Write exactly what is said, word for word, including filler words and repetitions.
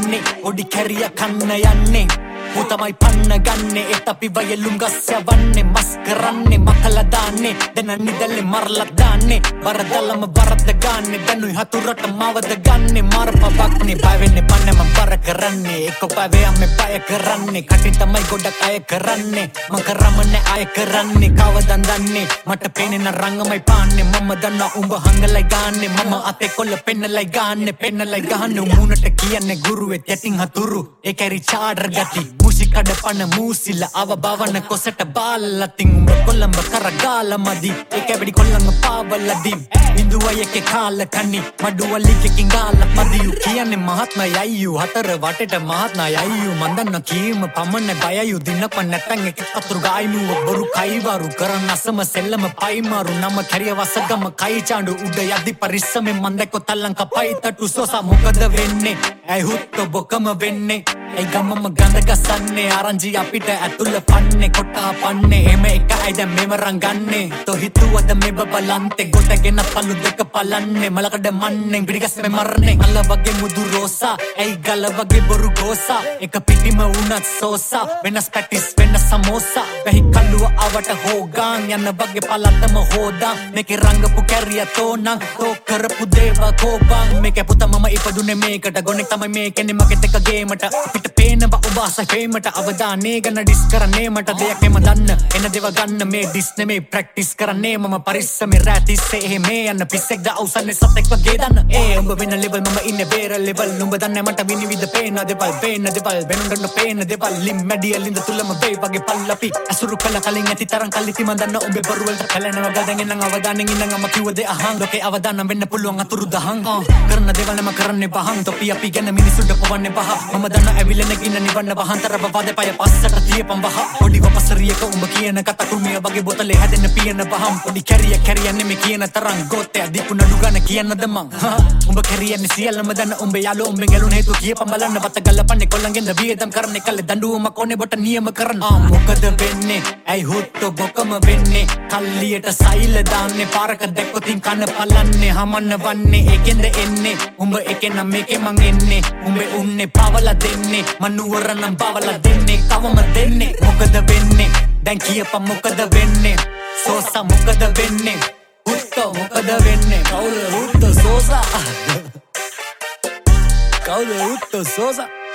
යන්නේ ඔඩි කැරිය කන්න යන්නේ පුතමයි පන්න ගන්නේ ඒත් අපි වයලුම් ගස් යවන්නේ මස් කරන්නේ මකලා දාන්නේ දැන් නිදල්ලේ මරලා දාන්නේ වරදලම වරද ගන්නේ දැනුයි හතුරට මවද ගන්නේ මාරපවක්නේ බය වෙන්නේ පන්නේ මම බර කරන්නේ එක්ක බය යන්නේ බය කරන්නේ කටින් තමයි ගොඩක් අය කරන්නේ මම කරමනේ අය කරන්නේ කවදන් දන්නේ මට පේන්නේ රංගමයි පාන්නේ මම දන්නා උඹ හංගලයි ගාන්නේ මම අතේ කොල්ල පෙන්නලයි ගාන්නේ පෙන්නලයි ගහන්නේ මුණට කියන්නේ ගුරුවෙත් යටින් හතුරු ඒ කැරි චාඩර් ගති මුසිකඩ පන මූසිල අව බවන කොසට බාලතින් උඹ කොල්ලඹ කරගාල මදි ඒ කැබඩි කොල්ලංග පාවලදි ඉන්දුවයි එකේ කාල කනි මඩුවලිකකින් ගාල මදියු කියන්නේ මහත්මයි අයියු හතර වටේට මහත්මයි අයියු මන් දන්න කීම පමණ බයයු දිනප නැතන් එක අතුරු ගායිමු බොරු කයිවරු කරන අසම සෙල්ලම පයිමාරු නම කැරිය වසගම කයි චාඬු උඩ යදි පරිස්සමෙන් මන් දැක්කො තල්ලංක පයි තටු සෝසා මොකද වෙන්නේ ඇයි හුත්ත බොකම වෙන්නේ ඇයි ගමම ගඳ ගසන්නේ ආරංචි අපිට ඇතුළ පන්නේ කොටා පන්නේ එම එක ඇයිද මෙම රංගන්නේ තෝ හිතුවද මේ බබලන්තේ ගොඩගෙන පළු දෙක පලන්නේ මලකඩ මන්නේ පිටිගස්මේ මරන්නේ අල්ල වගේ මුදු රෝසා ඇයි ගල වගේ බොරු ගෝසා එක පිටිම වුණත් සෝසා වෙනස් පැටිස් වෙනස් සමෝසා වෙහි කල්ලුව ආවට හෝගාන් යන වගේ පලතම හෝදා මේකේ රංගපු කැරිය තෝනං තෝ කරපු දේව කෝබන් මේකේ පුතා මම ඉපදුනේ මේකට ගොනෙක් තමයි මේකනේ මගේ දෙක ගේමට අපිට පේනවා ඔබ ආස හේමට අවදානේ ගන්න ඩිස් කරන්නේ මට දෙයක් එම දන්න එන දේව ගන්න මේ ඩිස් නෙමේ ප්‍රැක්ටිස් කරන්නේ මම පරිස්සමේ රැටිස්සේ එහෙමේ යන පිස්සෙක් ද අවසන්නේ සතෙක් වගේ දන්න ඒ උඹ වෙන ලෙවල් මම ඉන්නේ බේර ලෙවල් නුඹ දන්නේ මට විනිවිද පේන දේවල් පේන දේවල් වෙනුන්ට පේන දේවල් ලිම් මැඩියලින්ද තුලම වේ වගේ පල්ලපි අසුරු කළ කලින් ඇති තරම් කල්ලිති මන් දන්න උඹේ බරු වලට කලනවා ගදගෙන නම් අවදානෙන් ඉන්නම් අම කිව්ව දේ අහන් ලෝකේ අවදානම් වෙන්න පුළුවන් අතුරු දහන් කරන දේවල් නම කරන්නේ පහන් තොපි අපි ගැන මිනිසුන්ට පවන්නේ පහ මම දන්න ඇවිලෙන කින්න නිවන්න වහන්තර බවද පය පස්සට තියපම් වහ පොඩි වපසරියක උඹ කියන කතා කුමිය වගේ බොතලේ හැදෙන්න පියන පහම් පොඩි කැරිය කැරියන්නේ මේ කියන තරම් ගොතේ දීපු නඩු ගන්න කියන්නද මං උඹ කැරියන්නේ සියල්ලම දන්න උඹ යාළු උඹෙන් ගැලුන හේතු කියපම් බලන්න වත ගල්ලපන්නේ කොල්ලන්ගෙන්ද වියදම් කරන්නේ කල්ලේ දඬුවම කොනේ බොට නියම කරන ආ මොකද වෙන්නේ ඇයි හුත්තු බොකම වෙන්නේ කල්ලියට සයිල දාන්නේ පාරක දැක්කොතින් කන පලන්නේ හමන්න වන්නේ ඒකෙන්ද එන්නේ උඹ එකේ නම් මේකේ මං එන්නේ උඹේ උන්නේ පවල දෙන්නේ මනුවර නම් පවල දෙන්නේ කවම දෙන්නේ මොකද වෙන්නේ දැන් කියපම් මොකද වෙන්නේ සෝසා මොකද වෙන්නේ හුත්තු මොකද වෙන්නේ කවුද හුත්තු සෝසා කවුද හුත්තු සෝසා